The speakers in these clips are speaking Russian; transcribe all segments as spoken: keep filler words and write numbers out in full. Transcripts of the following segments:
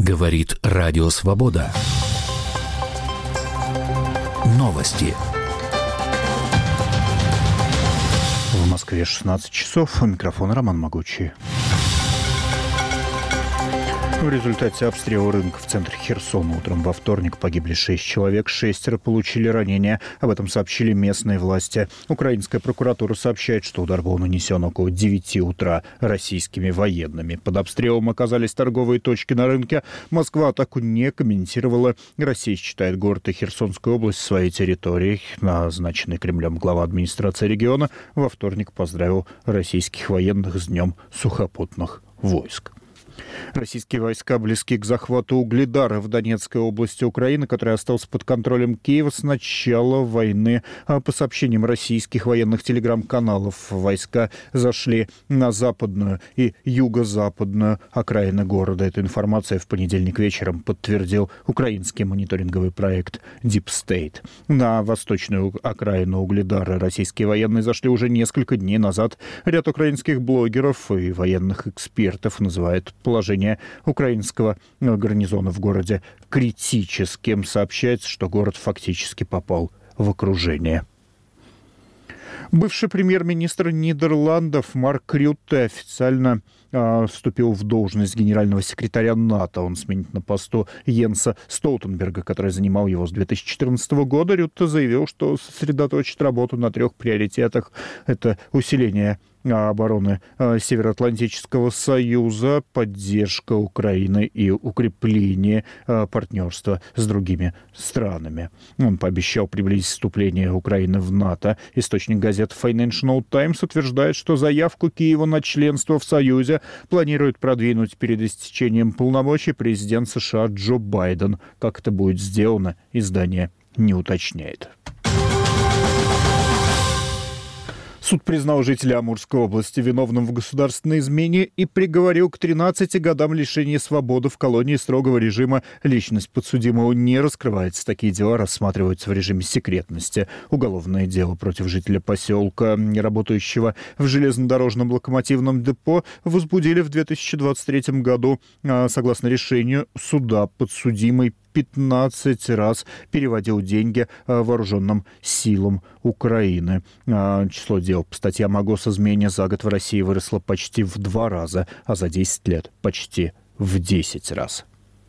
Говорит Радио Свобода. Новости. В Москве шестнадцать часов. У микрофона Роман Могучий. В результате обстрела рынка в центре Херсона утром во вторник погибли шесть человек, шестеро получили ранения. Об этом сообщили местные власти. Украинская прокуратура сообщает, что удар был нанесен около девяти утра российскими военными. Под обстрелом оказались торговые точки на рынке. Москва атаку не комментировала. Россия считает город и Херсонскую область своей территорией. Назначенный Кремлем глава администрации региона во вторник поздравил российских военных с Днем сухопутных войск. Российские войска близки к захвату Угледара в Донецкой области Украины, который остался под контролем Киева с начала войны. По сообщениям российских военных телеграм-каналов, войска зашли на западную и юго-западную окраины города. Эту информацию в понедельник вечером подтвердил украинский мониторинговый проект Deep State. На восточную окраину Угледара российские военные зашли уже несколько дней назад. Ряд украинских блогеров и военных экспертов называют положение украинского гарнизона в городе критическим. Сообщается, что город фактически попал в окружение. Бывший премьер-министр Нидерландов Марк Рютте официально э, вступил в должность генерального секретаря НАТО. Он сменит на посту Йенса Столтенберга, который занимал его с две тысячи четырнадцатого года. Рютте заявил, что сосредоточит работу на трех приоритетах. Это усиление обороны Североатлантического союза, поддержка Украины и укрепление партнерства с другими странами. Он пообещал приблизить вступление Украины в НАТО. Источник газеты Financial Times утверждает, что заявку Киева на членство в Союзе планирует продвинуть перед истечением полномочий президент США Джо Байден. Как это будет сделано, издание не уточняет. Суд признал жителя Амурской области виновным в государственной измене и приговорил к тринадцати годам лишения свободы в колонии строгого режима. Личность подсудимого не раскрывается. Такие дела рассматриваются в режиме секретности. Уголовное дело против жителя поселка, работающего в железнодорожном локомотивном депо, возбудили в две тысячи двадцать третьем году. Согласно решению суда, подсудимый пятнадцать раз переводил деньги вооруженным силам Украины. Число дел по статьям о госизмене за год в России выросло почти в два раза, а за десять лет почти в десять раз.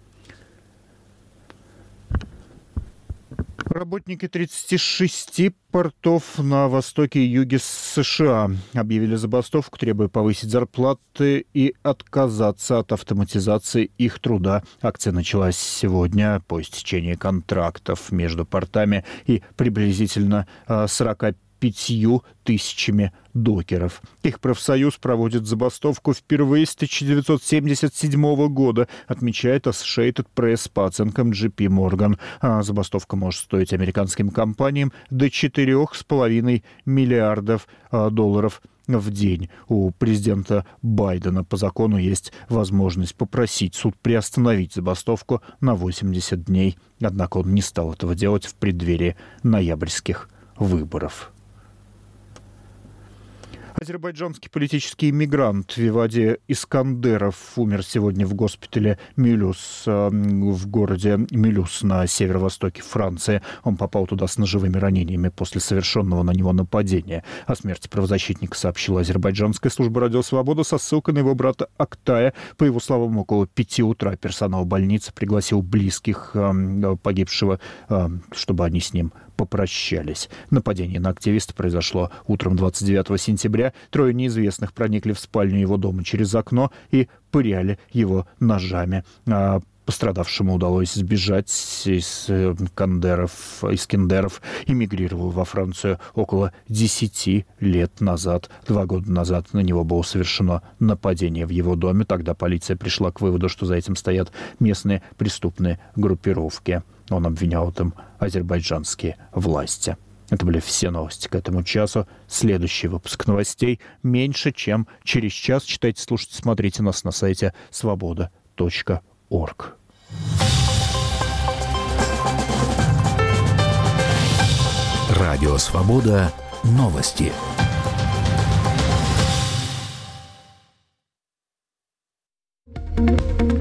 Работники тридцати шести портов на востоке и юге США объявили забастовку, требуя повысить зарплаты и отказаться от автоматизации их труда. Акция началась сегодня по истечении контрактов между портами и приблизительно сорока пятью тысячами докеров. Их профсоюз проводит забастовку впервые с тысяча девятьсот семьдесят седьмого года, отмечает Associated Press по оценкам джей пи Morgan. А забастовка может стоить американским компаниям до четырех с половиной миллиардов долларов в день. У президента Байдена по закону есть возможность попросить суд приостановить забастовку на восемьдесят дней. Однако он не стал этого делать в преддверии ноябрьских выборов. Азербайджанский политический иммигрант Вивади Искандеров умер сегодня в госпитале Мюлюс в городе Мюлюс на северо-востоке Франции. Он попал туда с ножевыми ранениями после совершенного на него нападения. О смерти правозащитника сообщила азербайджанская служба «Радио Свобода» со ссылкой на его брата Актая. По его словам, около пяти утра персонал больницы пригласил близких погибшего, чтобы они с ним попрощались. Нападение на активиста произошло утром двадцать девятого сентября. Трое неизвестных проникли в спальню его дома через окно и пыряли его ножами. А пострадавшему удалось сбежать из Кандеров, из Кендеров, эмигрировал во Францию около десяти лет назад. Два года назад на него было совершено нападение в его доме. Тогда полиция пришла к выводу, что за этим стоят местные преступные группировки. Он обвинял в этом азербайджанские власти. Это были все новости к этому часу. Следующий выпуск новостей меньше, чем через час. Читайте, слушайте, смотрите нас на сайте свобода точка орг. Радио Свобода. Новости.